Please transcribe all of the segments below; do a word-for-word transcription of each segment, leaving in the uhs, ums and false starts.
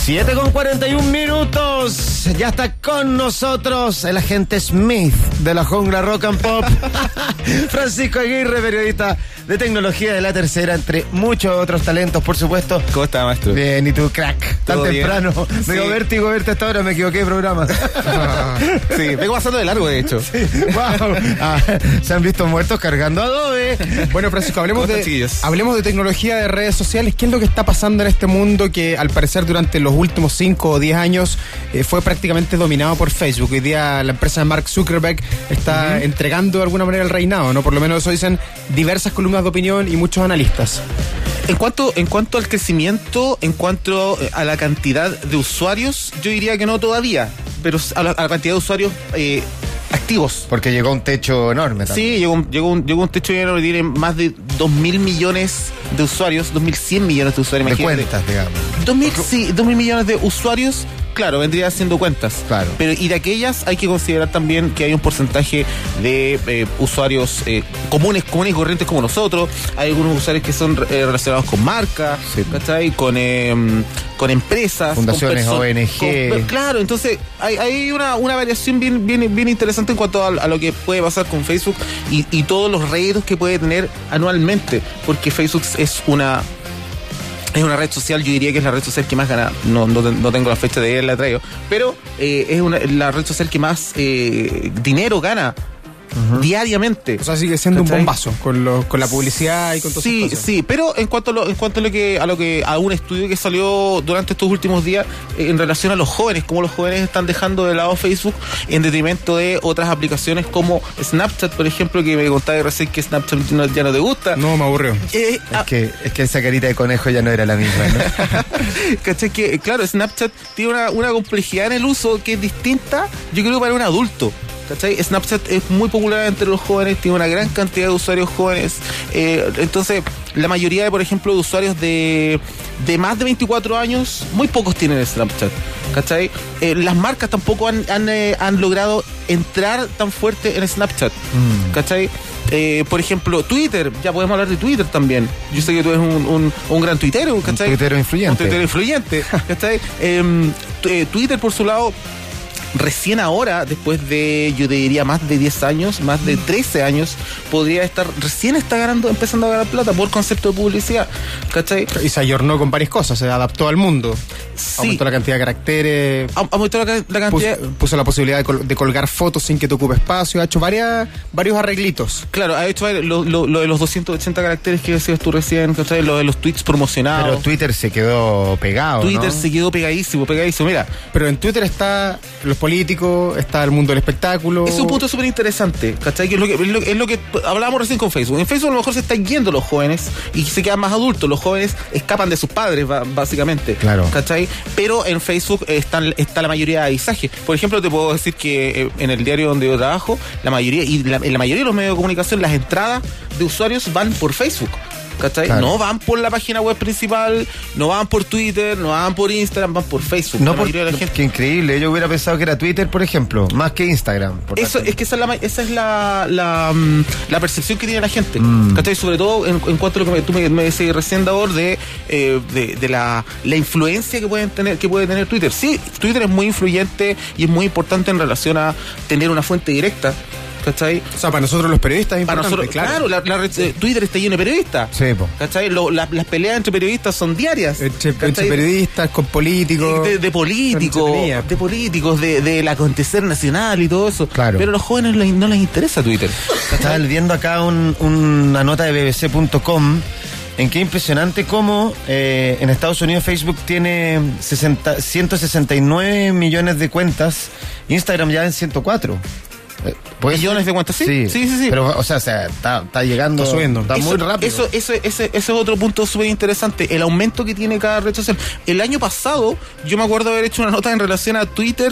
siete con cuarenta y un minutos. Ya está con nosotros el agente Smith de la jungla Rock and Pop. Francisco Aguirre, periodista de tecnología de La Tercera, entre muchos otros talentos, por supuesto. ¿Cómo está, maestro? Bien, ¿y tú, crack? Tan temprano. Me digo, vértigo, verte hasta ahora, me equivoqué de programa. Sí, vengo pasando de largo, de hecho. Sí, wow. Ah, se han visto muertos cargando Adobe. Bueno, Francisco, hablemos de, chiquillos? hablemos de tecnología de redes sociales. ¿Qué es lo que está pasando en este mundo que, al parecer, durante los últimos cinco o diez años eh, fue prácticamente dominado por Facebook? Hoy día la empresa de Mark Zuckerberg está uh-huh. entregando de alguna manera el reinado, ¿no? Por lo menos eso dicen diversas columnas de opinión y muchos analistas. En cuanto, en cuanto al crecimiento, en cuanto a la cantidad de usuarios, yo diría que no todavía, pero a la, a la cantidad de usuarios eh, activos. Porque llegó a un techo enorme también. Sí, llegó, un, llegó, un, llegó un techo enorme, tiene más de dos mil millones de usuarios, dos mil cien millones de usuarios. De imagínate. Cuentas, digamos. dos mil, sí, dos mil millones de usuarios. Claro, vendría haciendo cuentas. Claro. Pero y de aquellas hay que considerar también que hay un porcentaje de eh, usuarios eh, comunes, comunes y corrientes como nosotros. Hay algunos usuarios que son eh, relacionados con marcas, sí. ¿Cachai? Con, eh, con empresas, fundaciones, con O N G. Con, claro, entonces hay, hay una, una variación bien, bien, bien interesante en cuanto a, a lo que puede pasar con Facebook y, y todos los réditos que puede tener anualmente, porque Facebook es una... Es una red social, yo diría que es la red social que más gana. No, no, no tengo la fecha de él, la traigo. Pero eh, es una, la red social que más eh, dinero gana uh-huh. diariamente. O sea, sigue siendo ¿cachai? Un bombazo con, lo, con la publicidad y con todas sí, esas cosas. Sí, sí, pero en cuanto a lo, en cuanto a lo que a lo que a un estudio que salió durante estos últimos días eh, en relación a los jóvenes, cómo los jóvenes están dejando de lado Facebook en detrimento de otras aplicaciones como Snapchat, por ejemplo, que me contaba recién que Snapchat no, ya no te gusta. No, me aburrió. Eh, es, ah, que, es que esa carita de conejo ya no era la misma, ¿no? ¿Cachai? Que, claro, Snapchat tiene una, una complejidad en el uso que es distinta, yo creo, para un adulto. ¿Cachai? Snapchat es muy popular entre los jóvenes, tiene una gran cantidad de usuarios jóvenes. Eh, entonces, la mayoría, de, por ejemplo, de usuarios de, de más de veinticuatro años, muy pocos tienen Snapchat. ¿Cachai? Eh, las marcas tampoco han, han, eh, han logrado entrar tan fuerte en Snapchat. Mm. ¿Cachai? Eh, por ejemplo, Twitter, ya podemos hablar de Twitter también. Yo sé que tú eres un, un, un gran tuitero, ¿cachai? Un tuitero influyente. Un tuitero influyente, ¿cachai? eh, t- Twitter, por su lado, recién ahora, después de, yo te diría, más de diez años, más de trece años, podría estar, recién está ganando, empezando a ganar plata por concepto de publicidad, ¿cachai? Y se ayornó con varias cosas, se adaptó al mundo. Sí. Aumentó la cantidad de caracteres. Aumentó la, la cantidad. Puso, puso la posibilidad de, col- de colgar fotos sin que te ocupe espacio, ha hecho varias, varios arreglitos. Claro, ha hecho lo, lo, lo de los doscientos ochenta caracteres que decías tú recién, ¿cachai? Lo de los tweets promocionados. Pero Twitter se quedó pegado, Twitter ¿no? se quedó pegadísimo, pegadísimo, mira. Pero en Twitter está los políticos, está el mundo del espectáculo. Es un punto súper interesante, ¿cachai? Que es lo que, es lo, es lo que hablábamos recién con Facebook. En Facebook a lo mejor se están yendo los jóvenes y se quedan más adultos. Los jóvenes escapan de sus padres, básicamente. Claro. ¿Cachai? Pero en Facebook están, está la mayoría de avisajes. Por ejemplo, te puedo decir que en el diario donde yo trabajo, la mayoría, y la, en la mayoría de los medios de comunicación, las entradas de usuarios van por Facebook. ¿Cachai? Claro. No van por la página web principal, no van por Twitter, no van por Instagram, van por Facebook. No, por, de la gente. Qué increíble, yo hubiera pensado que era Twitter, por ejemplo, más que Instagram. Por Eso, es que esa es la, esa es la, la, la percepción que tiene la gente. Mm. ¿Cachai? Sobre todo en, en cuanto a lo que me, tú me, me decías recién, Davor, de, eh, de, de la, la influencia que pueden tener, que puede tener Twitter. Sí, Twitter es muy influyente y es muy importante en relación a tener una fuente directa. ¿Cachai? O sea, para nosotros los periodistas es para importante, nosotros, claro. Claro, la, la, eh, Twitter está lleno de periodistas. Sí, po. ¿Cachai? Lo, la, las peleas entre periodistas son diarias. Entre, entre periodistas, con políticos. De, de políticos, de políticos, de, del acontecer nacional y todo eso. Claro. Pero a los jóvenes les, no les interesa Twitter. Estaba viendo acá un, una nota de B B C punto com en que es impresionante cómo eh, en Estados Unidos Facebook tiene sesenta, ciento sesenta y nueve millones de cuentas, Instagram ya en ciento cuatro. ¿Millones de cuentas? ¿Sí? Sí, sí, sí, sí. Pero, o sea, o sea está, está llegando, está subiendo, está eso, muy rápido. Eso, eso, ese, ese es otro punto súper interesante, el aumento que tiene cada red social. El año pasado, yo me acuerdo haber hecho una nota en relación a Twitter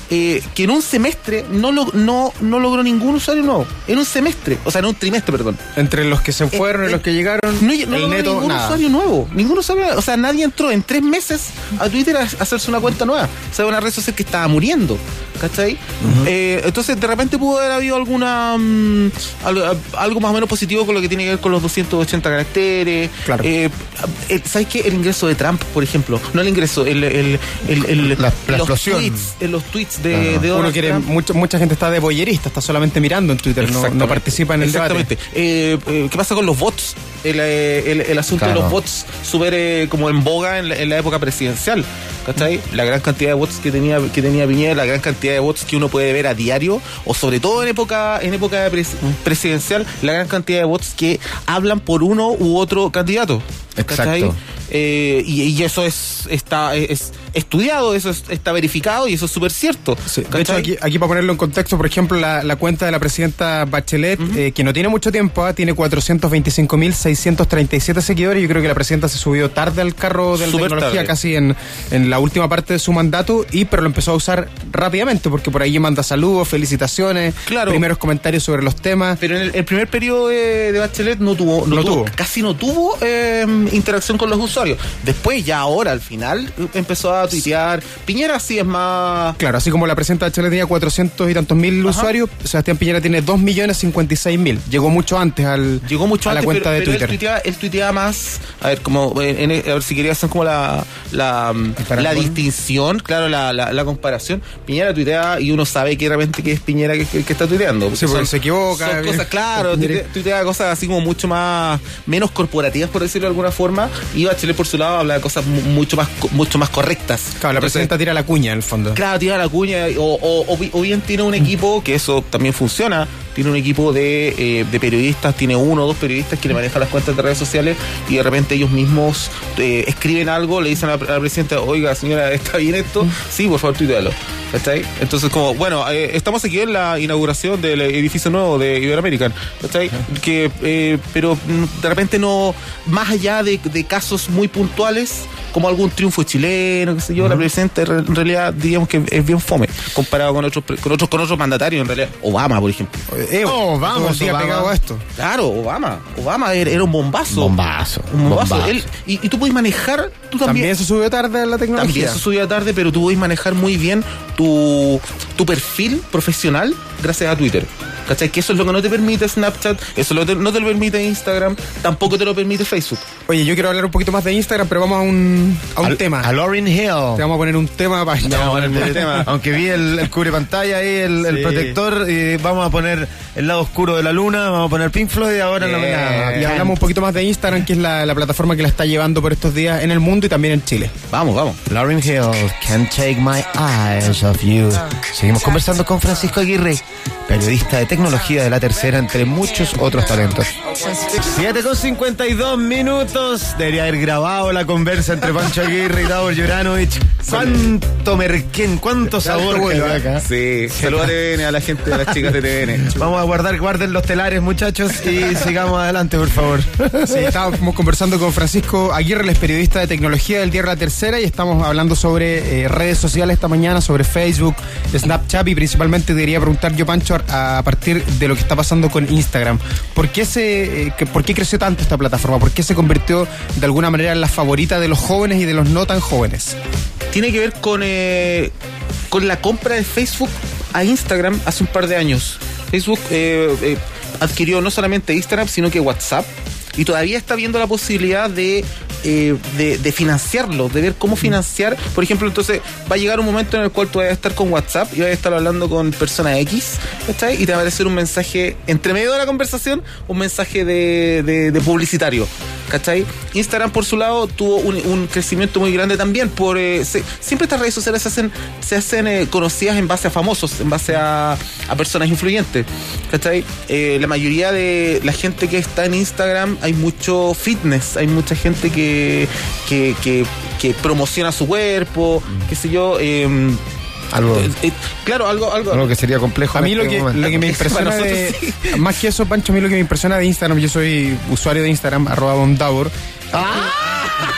eh, que en un semestre no, lo, no, no logró ningún usuario nuevo. En un semestre, o sea, en un trimestre, perdón. Entre los que se fueron eh, y los que llegaron, no, no el logró neto, ningún nada. usuario nuevo. Ningún usuario nuevo. O sea, nadie entró en tres meses a Twitter a hacerse una cuenta nueva. O sea, una red social que estaba muriendo. ¿Cachai? Uh-huh. Eh, entonces, de repente pudo haber habido alguna um, algo, algo más o menos positivo con lo que tiene que ver con los doscientos ochenta caracteres. Claro. Eh, eh, ¿Sabes qué? El ingreso de Trump, por ejemplo. No el ingreso, el, el, el, el la, la los explosión. tweets, en los tweets de, uh-huh. de Uno quiere, mucha, mucha gente está de voyerista, está solamente mirando en Twitter, no, no participa en el Exactamente. debate. Eh, eh, ¿Qué pasa con los bots? El, el, el asunto claro. de los bots súper eh, como en boga en la, en la época presidencial. ¿Cachai? La gran cantidad de bots que tenía que tenía Piñera, la gran cantidad de bots que uno puede ver a diario, o sobre todo en época en época pres- presidencial, la gran cantidad de bots que hablan por uno u otro candidato. ¿Cachai? Exacto. Eh, y, y eso es está es estudiado, eso es, está verificado y eso es súper cierto. Sí, de hecho, aquí, aquí para ponerlo en contexto, por ejemplo, la, la cuenta de la presidenta Bachelet, uh-huh. eh, que no tiene mucho tiempo, ¿eh? Tiene cuatrocientos veinticinco mil seiscientos treinta y siete seguidores. Yo creo que la presidenta se subió tarde al carro de la super tecnología, tarde. casi en, en la última parte de su mandato, y pero lo empezó a usar rápidamente, porque por ahí manda saludos, felicitaciones, claro. primeros comentarios sobre los temas. Pero en el, el primer periodo de, de Bachelet no tuvo, no, no tuvo, tuvo, casi no tuvo eh, interacción con los usuarios. Después, ya ahora, al final, empezó a tuitear. Piñera sí es más... Claro, así como la presidenta Bachelet tenía cuatrocientos y tantos mil Ajá. usuarios, Sebastián Piñera tiene dos millones cincuenta y seis mil. Llegó mucho antes al, Llegó mucho a la antes, cuenta pero, de pero Twitter. Él tuiteaba, él tuiteaba más, a ver, como en, en, a ver si quería hacer como la la, la distinción, claro, la, la, la comparación. Piñera tuitea y uno sabe que realmente que es Piñera que, que, que está tuiteando. Sí, porque se equivoca. Son cosas, claro, tuitea, tuitea cosas así como mucho más, menos corporativas, por decirlo de alguna forma, y Bachelet por su lado habla de cosas mucho más mucho más correctas. Claro, la presidenta tira la cuña en el fondo. Claro, tira la cuña, o, o, o bien tiene un equipo, que eso también funciona, tiene un equipo de, eh, de periodistas, tiene uno o dos periodistas que le manejan las cuentas de redes sociales y de repente ellos mismos eh, escriben algo, le dicen a la, a la presidenta, oiga señora, ¿está bien esto? Sí, por favor, tuitealo. ¿Cachai? Entonces, como, bueno, eh, estamos aquí en la inauguración del edificio nuevo de Iberoamerican, ¿cachai? Que, eh, pero de repente no, más allá de, de casos muy puntuales, como algún triunfo chileno, qué sé yo, uh-huh. la presidenta en realidad diríamos que es bien fome comparado con otros con otros con otros mandatarios, en realidad. Obama, por ejemplo. Eh, oh, vamos, día pegado a esto. Claro, Obama. Obama era, era un bombazo. Bombazo. Un bombazo. bombazo. Él, y, y tú puedes manejar, tú también. También se subió tarde en la tecnología. También se subió tarde, pero tú puedes manejar muy bien tu, tu perfil profesional gracias a Twitter. ¿Cachai? Que eso es lo que no te permite Snapchat, eso lo te, no te lo permite Instagram, tampoco te lo permite Facebook. Oye, yo quiero hablar un poquito más de Instagram, pero vamos a un, a un al, tema. A Lauryn Hill. Te vamos a poner un tema para... Te vamos a poner un tema. Aunque vi el, el cubre pantalla ahí, el, sí. el protector, y vamos a poner el lado oscuro de la luna, vamos a poner Pink Floyd ahora yeah. en la mañana. Y hablamos un poquito más de Instagram, que es la, la plataforma que la está llevando por estos días en el mundo y también en Chile. Vamos, vamos. Lauryn Hill, Can't Take My Eyes Off You. Seguimos conversando con Francisco Aguirre, periodista de tecnología de La Tercera, entre muchos otros talentos. siete con cincuenta y dos minutos. Debería haber grabado la conversa entre Pancho Aguirre y Davor Juranovic. Cuánto merquén, cuánto sabor que hay acá. Sí, saludos a T V N, a la gente, a las chicas de T V N. Vamos a guardar, guarden los telares, muchachos, y sigamos adelante, por favor. Sí, estábamos conversando con Francisco Aguirre, él es periodista de tecnología del diario La Tercera, y estamos hablando sobre eh, redes sociales esta mañana, sobre Facebook, Snapchat, y principalmente debería preguntar yo, Pancho, a, a partir de lo que está pasando con Instagram. ¿Por qué, se, eh, que, ¿Por qué creció tanto esta plataforma? ¿Por qué se convirtió de alguna manera en la favorita de los jóvenes y de los no tan jóvenes? Tiene que ver con, eh, con la compra de Facebook a Instagram hace un par de años. Facebook eh, eh, adquirió no solamente Instagram, sino que WhatsApp, y todavía está viendo la posibilidad de, eh, de, de financiarlo, de ver cómo financiar. Por ejemplo, entonces va a llegar un momento en el cual tú vas a estar con WhatsApp y vas a estar hablando con persona X, ¿cachai? Y te va a aparecer un mensaje entre medio de la conversación, un mensaje de, de, de publicitario, ¿cachai? Instagram, por su lado, tuvo un, un crecimiento muy grande también. Por eh, se, siempre estas redes sociales se hacen, se hacen eh, conocidas en base a famosos, en base a, a personas influyentes, ¿cachai? Eh, la mayoría de la gente que está en Instagram, hay mucho fitness, hay mucha gente que, que, que, que promociona su cuerpo, mm. qué sé yo. Eh, Algo, eh, eh, claro, algo, algo algo que sería complejo. A mí lo que, lo que me impresiona de, sí. más que eso, Pancho, a mí lo que me impresiona de Instagram, yo soy usuario de Instagram, arroba Don Davor. ¡Ah!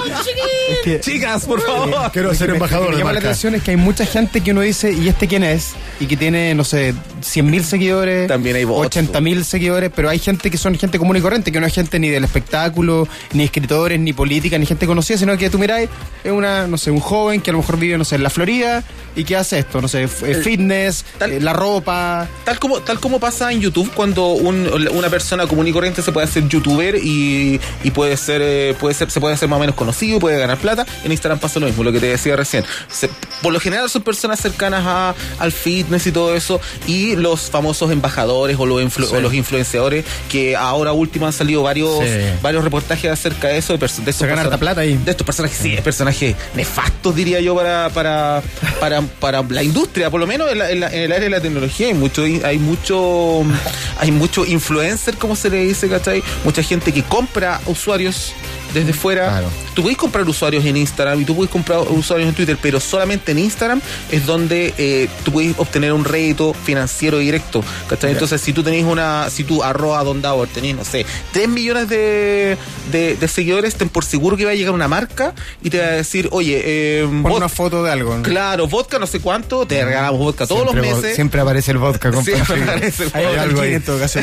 que, chicas, por favor. Quiero ser embajador Lo que de llama la marca. atención es que hay mucha gente que uno dice, ¿y este quién es? Y que tiene, no sé, cien mil seguidores, También hay bots, ochenta mil seguidores, pero hay gente que son gente común y corriente, que no es gente ni del espectáculo, ni escritores, ni política, ni gente conocida, sino que tú miráis, es una, no sé, un joven que a lo mejor vive, no sé, en la Florida y que hace esto, no sé, f- fitness, tal- eh, la ropa. Tal como, tal como pasa en YouTube cuando un- una persona común y corriente se puede hacer youtuber y, y puede ser, eh, puede ser, se puede hacer más o menos conocido, puede ganar plata. En Instagram pasa lo mismo, lo que te decía recién. Se- por lo general son personas cercanas a, al fitness y todo eso, y los famosos embajadores o los, influ- Sí. o los influenciadores, que ahora último han salido varios, Sí. varios reportajes acerca de eso, de, perso- de estos Se gana persona- harta plata ahí. de estos personajes, sí, personajes nefastos, diría yo, para, para, para, para la industria, por lo menos en, la- en la- en el área de la tecnología. Hay mucho, hay mucho, hay mucho influencer, como se le dice, ¿cachai? Mucha gente que compra usuarios desde fuera. Claro. Tú puedes comprar usuarios en Instagram y tú puedes comprar usuarios en Twitter, pero solamente en Instagram es donde eh, tú puedes obtener un rédito financiero directo, ¿cachai? Entonces, si tú tenés una, si tú arroba Don Dauer tenés, no sé, tres millones de, de, de seguidores, ten por seguro que va a llegar una marca y te va a decir, oye, eh, Pon vos- una foto de algo, ¿no? claro, vodka no sé cuánto, te regalamos vodka todos Siempre los vo- meses. Siempre aparece el vodka con Siempre Pancho. aparece el Hay Hay algo algo ahí ahí. en todo caso.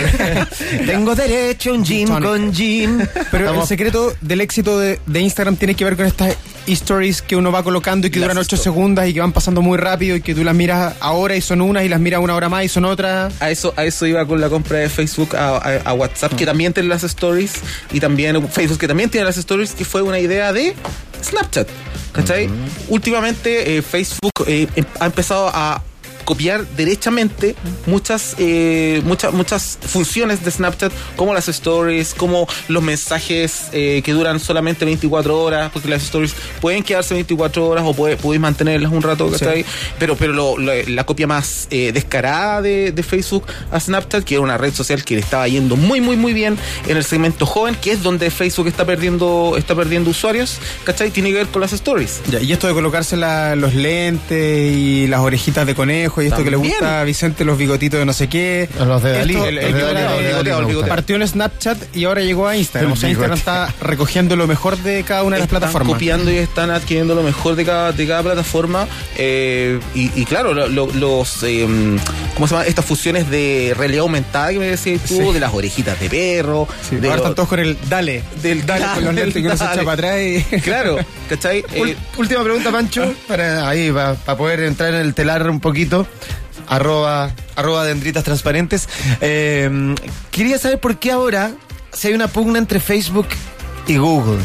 Tengo derecho a un gin Tonic. con gin. Pero Estamos- el secreto del éxito de, de Instagram tiene que ver con estas stories que uno va colocando y que Las duran ocho histo- segundos y que van pasando muy rápido y que tú las miras ahora y son unas y las miras una hora más y son otras. A eso, a eso iba con la compra de Facebook a, a- a WhatsApp, que también tiene las stories, y también Facebook, que también tiene las stories, que fue una idea de Snapchat, ¿cachai? Últimamente eh, Facebook eh, em- ha empezado a copiar derechamente muchas, eh, muchas muchas funciones de Snapchat, como las stories, como los mensajes eh, que duran solamente veinticuatro horas, porque las stories pueden quedarse veinticuatro horas o puede, podéis mantenerlas un rato, ¿cachai? Sí. Pero, pero lo- lo- la copia más eh, descarada de, de Facebook a Snapchat, que era una red social que le estaba yendo muy, muy, muy bien en el segmento joven, que es donde Facebook está perdiendo, está perdiendo usuarios, ¿cachai? Tiene que ver con las stories. Ya, y esto de colocarse la- los lentes y las orejitas de conejo y esto que le También. gusta a Vicente, los bigotitos de no sé qué. A los de Dalí, Esto, el- el el de que Dalí, ahora, el de eh, Dalí me gusta. partió en Snapchat y ahora llegó a Instagram. El O sea, Instagram bigote. está recogiendo lo mejor de cada una de las Están plataformas. copiando y están adquiriendo lo mejor de cada, de cada plataforma, eh, y, y claro, lo- lo- los eh, ¿cómo se llama? Estas fusiones de realidad aumentada que me decías tú, Sí. de las orejitas de perro, Sí, de ahora lo- están todos con el dale. del Dale con los dale, lentes que uno se dale. echa para atrás y... Claro, ¿cachai? Ul- Eh, última pregunta, Pancho, para ahí, para poder entrar en el telar un poquito. Arroba, arroba dendritas transparentes. Eh, quería saber por qué ahora, si hay una pugna entre Facebook y Google.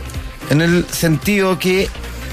En el sentido que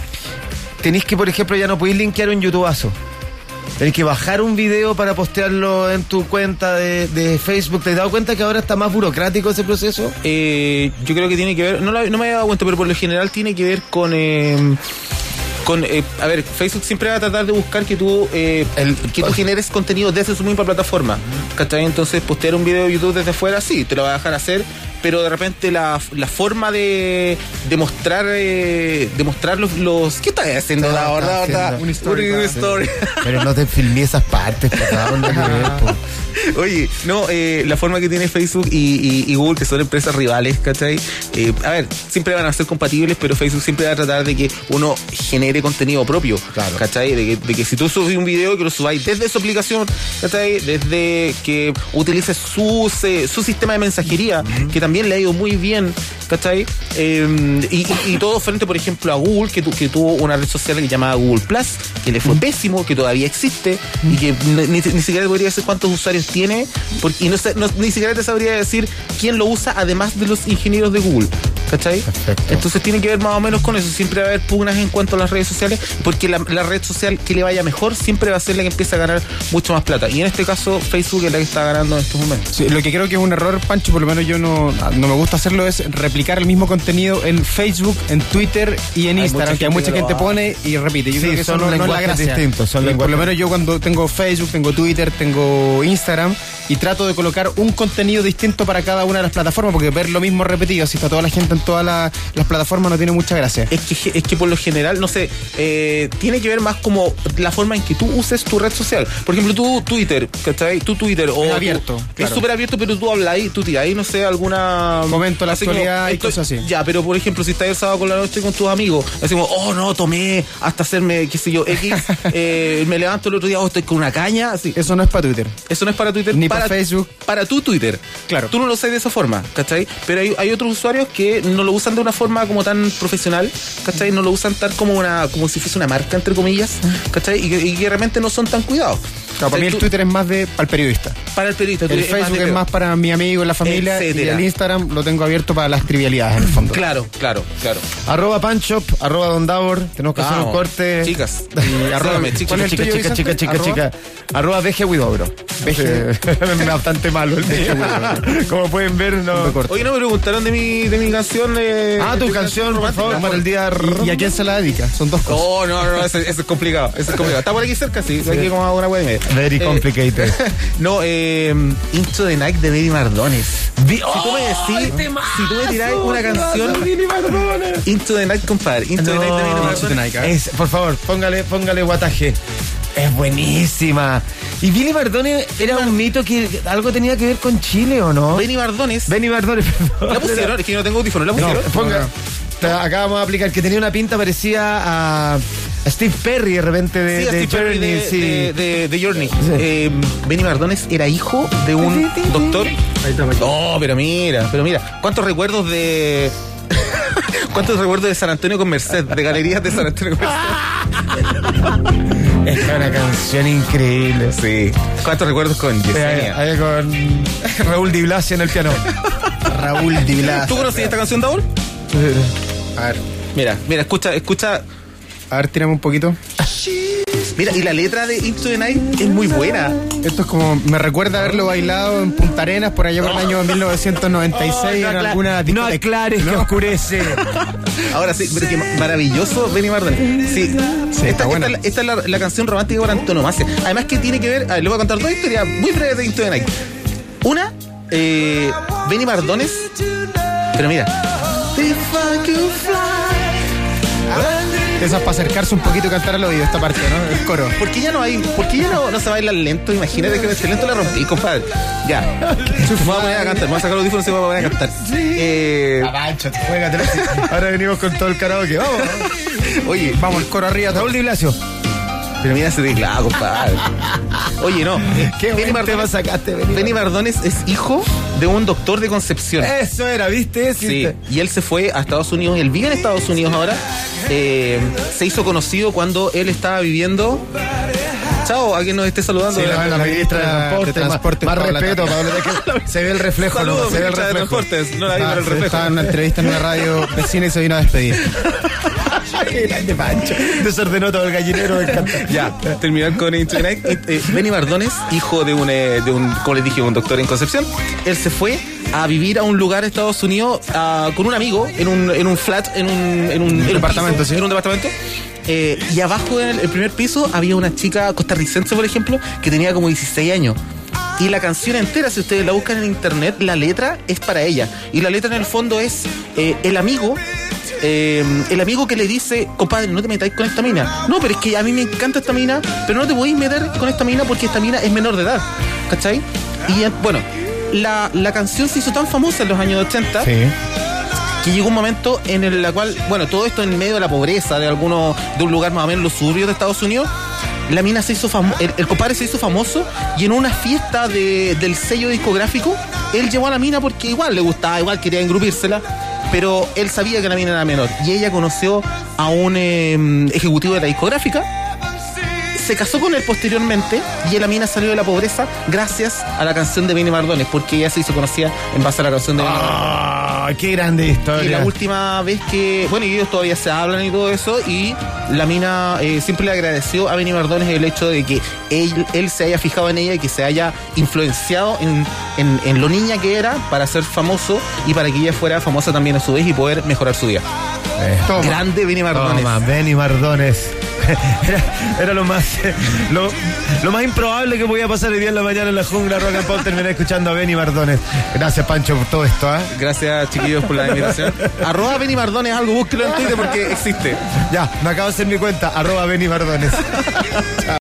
tenéis que, por ejemplo, ya no podéis linkear un youtubazo. Tenéis que bajar un video para postearlo en tu cuenta de, de Facebook. ¿Te has dado cuenta que ahora está más burocrático ese proceso? Eh, yo creo que tiene que ver, no, la- no me había dado cuenta, pero por lo general tiene que ver con... eh, con eh, a ver, Facebook siempre va a tratar de buscar que tú eh, El- que tú generes contenido desde su misma plataforma, ¿cachai? Entonces postear un video de YouTube desde fuera, sí, te lo va a dejar hacer, pero de repente la, la forma de, de mostrar eh, de mostrar los, los ¿qué estás haciendo? Estaba- La verdad, estaba verdad, haciendo una story una para- story. Pero no te filmé esas partes, por favor, no hay que ver, po. Oye, no, eh, la forma que tiene Facebook y, y- y Google, que son empresas rivales, ¿cachai? Eh, a ver, siempre van a ser compatibles, pero Facebook siempre va a tratar de que uno genere contenido propio, Claro. ¿cachai? De que, de que si tú subes un video, que lo subáis desde su aplicación, ¿cachai? Desde que utilices su, se- su sistema de mensajería, que también le ha ido muy bien, ¿cachai? Eh, y, y- y todo frente, por ejemplo, a Google, que, tu- que tuvo una red social que se llamaba Google Plus, que le fue pésimo, que todavía existe, y que ni, ni- ni siquiera podría decir cuántos usuarios tiene, porque, y no, sé- no- ni siquiera te sabría decir quién lo usa, además de los ingenieros de Google, ¿cachai? Perfecto. Entonces tiene que ver más o menos con eso. Siempre va a haber pugnas en cuanto a las redes sociales, porque la, la red social que le vaya mejor siempre va a ser la que empieza a ganar mucho más plata. Y en este caso, Facebook es la que está ganando en estos momentos. Sí, lo que creo que es un error, Pancho, por lo menos yo no, no me gusta hacerlo, es replicar el mismo contenido en Facebook, en Twitter y en Hay Instagram, mucha que hay gente mucha que lo gente hace. pone y repite. Yo Sí, creo que eso son no, no es la lenguajes gracia. distintos, son Y por lo lenguajes- menos yo cuando tengo Facebook, tengo Twitter, tengo Instagram y trato de colocar un contenido distinto para cada una de las plataformas, porque ver lo mismo repetido, si está toda la gente en todas la, las plataformas no tiene mucha gracia. Es que, es que por lo general, no sé, eh, tiene que ver más como la forma en que tú uses tu red social. Por ejemplo, tú Twitter, ¿cachai? Tu Twitter o es abierto. Tú, claro. Es súper abierto, pero tú hablas ahí, tú tiras ahí, no sé, alguna... Comento la actualidad y estoy, cosas así. Ya, pero por ejemplo, si estás el sábado con la noche con tus amigos, decimos, oh no, tomé hasta hacerme, qué sé yo, X, eh, me levanto el otro día, oh, estoy con una caña, así. Eso no es para Twitter. Eso no es para Twitter. Ni para, para Facebook. Para tu Twitter. Claro. Tú no lo sabes de esa forma, ¿cachai? Pero hay, hay otros usuarios que no lo usan de una forma como tan profesional, ¿cachai? No lo usan tan como una como si fuese una marca, entre comillas, ¿cachai? Y que, y que realmente no son tan cuidados. Claro, para mí el Twitter es más de para el periodista. Para el periodista. El Facebook es más para mi amigo, la familia. Etcétera. Y el Instagram lo tengo abierto para las trivialidades, en el fondo. Claro, claro, claro. Arroba Panchop, arroba Don Davor. Tenemos que hacer un Vamos, corte. chicas. Y arroba, Síganme, chica, ¿cuál es el chica, tuyo, chica, chica, Vicente? chica, chica. Arroba V G Widobro. Es bastante malo el V G Widobro. Como pueden ver, no. Oye, no me preguntaron de mi, de mi canción. Eh, Ah, tu de canción, por romántica. favor, para el día. ¿Y a quién se la dedica? Son dos cosas. Oh, no, no, eso, eso es complicado. Eso es complicado. Está por aquí cerca, sí. Aquí como a una hueá y media. Very Eh, complicated. No, eh, Into the Night de Benny Mardones. Vi- Si tú me decís, si tú me tirás una canción, Billy Mardones. Into the Night, compadre. Into the Night de Benny Into the Mardones. Night, ¿eh? Es, por favor, póngale, póngale guataje. Es buenísima. ¿Y Billy Mardones era un mito que algo tenía que ver con Chile o no? Benny Mardones. Benny Mardones, perdón. La pusieron, es que yo no tengo audífonos, la No, pusieron. ponga. Ta- Acá vamos a aplicar que tenía una pinta parecida a, a Steve Perry de repente de, Sí, de Steve Perry Journey. de, sí. de, de- de Journey. Eh, Benny Mardones era hijo de un doctor. Oh, pero mira, pero mira, ¿cuántos recuerdos de cuántos recuerdos de San Antonio con Merced, de galerías de San Antonio con Merced? Esta es una canción increíble. Sí. ¿Cuántos recuerdos con Ahí, Yesenia? ahí con Raúl Di Blasio en el piano. Raúl Di Blasio. ¿Tú conocías esta canción, Daúl? A ver, Mira, mira, escucha, escucha. a ver, tirame un poquito. Mira, y la letra de Into the Night es muy buena. Esto es como, me recuerda haberlo bailado en Punta Arenas por allá por el año mil novecientos noventa y seis no, en acla- alguna no discoteca. aclares que oscurece. Ahora sí, pero que maravilloso Benny Mardones. Sí, Sí, está esta, buena. esta, esta es la, la canción romántica por antonomasia. Además que tiene que ver, a ver, le voy a contar dos historias muy breves de Into the Night. Una, eh, Benny Mardones, pero mira. Esa es para acercarse un poquito y cantar al oído esta parte, ¿no? El coro. ¿Por qué ya no hay? ¿Por qué ya no, no se baila lento? Imagínate que ese lento la rompí, compadre. Ya. Me voy a poner a cantar, me voy a sacar los audífonos y me voy a poner a cantar. Eh, Avancha, juégate. Ahora venimos con todo el karaoke. Vamos. Oye, vamos, el coro arriba. Raúl Di Blasio. pero mira ese teclado, compadre. Oye, no. Qué Benny buen tema Mardones, sacaste, Benny. Benny Mardones es hijo de un doctor de Concepción. Eso era, ¿viste? Sí, y él se fue a Estados Unidos, él vive en Estados Unidos ahora. Eh, se hizo conocido cuando él estaba viviendo. Chao, a quien nos esté saludando. Sí, la, la ministra de Transporte, de Transporte, más, más Paola respeto, Tapia. Pablo, que se ve el reflejo, Saludos, ¿no? Se ve el ministra de reflejo. Transportes. No la vi por el reflejo. Estaba en una entrevista en una radio vecina y se vino a despedir. Qué grande Pancho. Desordenó todo el gallinero, me encanta. Ya, terminar con Internet. Eh, Benny Mardones, hijo de un, eh, de un, como les dije, un doctor en Concepción, él se fue a vivir a un lugar de Estados Unidos ah, con un amigo en un, en un flat, en un, en un, en un departamento, piso, sí. en un departamento. Eh, y abajo en el, el primer piso había una chica costarricense, por ejemplo, que tenía como dieciséis años. Y la canción entera, si ustedes la buscan en internet, la letra es para ella. Y la letra en el fondo es eh, el amigo. Eh, el amigo que le dice, compadre, no te metáis con esta mina. No, pero es que a mí me encanta esta mina, pero no te podéis meter con esta mina porque esta mina es menor de edad. ¿Cachai? Y eh, bueno, la, la canción se hizo tan famosa en los años ochenta. Sí. Que llegó un momento en el la cual, bueno, todo esto en medio de la pobreza de alguno, de un lugar más o menos en los suburbios de Estados Unidos, la mina se hizo famoso, el, el compadre se hizo famoso y en una fiesta de, del sello discográfico, él llevó a la mina porque igual le gustaba, igual quería engrupírsela, pero él sabía que la mina era menor y ella conoció a un eh, ejecutivo de la discográfica. Se casó con él posteriormente y la mina salió de la pobreza gracias a la canción de Benny Mardones, porque ella se hizo conocida en base a la canción de Benny Mardones. Ah, qué grande Y historia. la última vez que, bueno, y ellos todavía se hablan y todo eso, y la mina eh, siempre le agradeció a Benny Mardones el hecho de que él, él se haya fijado en ella y que se haya influenciado en, en, en lo niña que era para ser famoso y para que ella fuera famosa también a su vez y poder mejorar su vida. Eh, Toma. Grande Benny Mardones. Toma, Benny Mardones. Era, era lo más eh, lo, lo más improbable que podía pasar hoy día en la mañana en la jungla rock and pop. Terminé escuchando a Benny Mardones. Gracias, Pancho, por todo esto, ¿eh? Gracias, chiquillos, por la invitación. Arroba Benny Mardones, algo, búsquelo en Twitter porque existe. Ya, me acabo de hacer mi cuenta, arroba Benny Mardones. Chao.